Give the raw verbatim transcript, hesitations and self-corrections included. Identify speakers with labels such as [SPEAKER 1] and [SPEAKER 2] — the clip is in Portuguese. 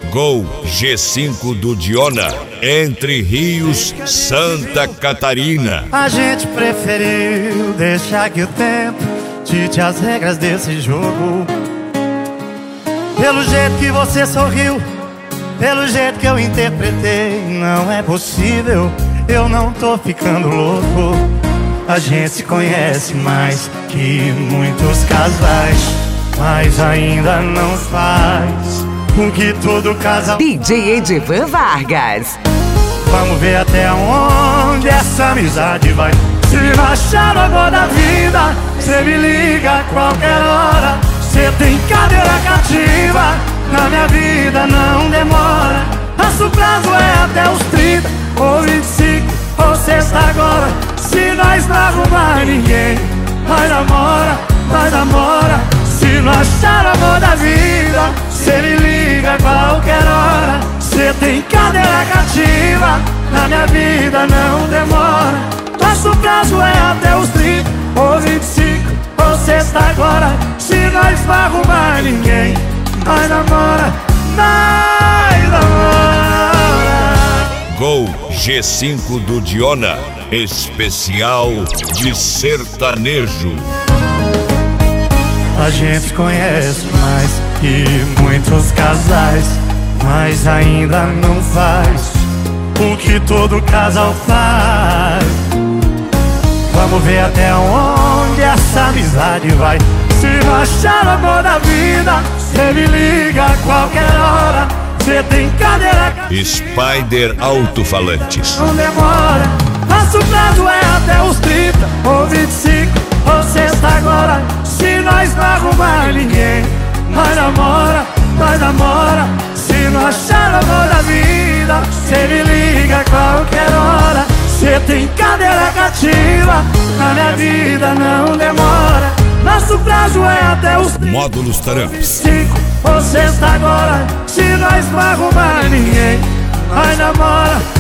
[SPEAKER 1] Gol G cinco do Diona, Entre Rios, Santa Catarina.
[SPEAKER 2] A gente preferiu deixar que o tempo dite as regras desse jogo. Pelo jeito que você sorriu, pelo jeito que eu interpretei, não é possível, eu não tô ficando louco. A gente se conhece mais que muitos casais, mas ainda não faz com que todo casal...
[SPEAKER 3] D J Edivan Vargas.
[SPEAKER 2] Vamos ver até onde essa amizade vai. Se não achar o amor da vida, cê me liga a qualquer hora. Cê tem cadeira cativa, na minha vida não demora. Nosso prazo é até os trinta, ou vinte e cinco, ou sexta agora. Se nós não arrumar ninguém, nós namora, nós namora. Se não achar o amor da vida, cê me liga a qualquer hora. Cê tem cadeira cativa, na minha vida não demora. Nosso prazo é até os trinta, ou vinte e cinco, ou sexta agora. Se nós não arrumar ninguém, nós namora, nós namora.
[SPEAKER 1] Gol G cinco do Diona, especial de sertanejo.
[SPEAKER 2] A gente conhece mais que muitos casais, mas ainda não faz o que todo casal faz. Vamos ver até onde essa amizade vai. Se não achar o amor da vida, cê me liga a qualquer hora. Cê tem cadeira cativa,
[SPEAKER 1] Spider Alto-Falantes.
[SPEAKER 2] não demora. Nosso prazo é até os trinta, ou vinte e cinco, ou sexta agora. Se nós não arrumar ninguém, nós namora, nós namora. Se não achar o amor da vida, cê me liga a qualquer hora. Cê tem cadeira cativa, na minha vida não demora. Nosso prazo é até os
[SPEAKER 1] Módulos Tramps.
[SPEAKER 2] cinco ou sexta agora. Se nós não arrumar ninguém, nós namora,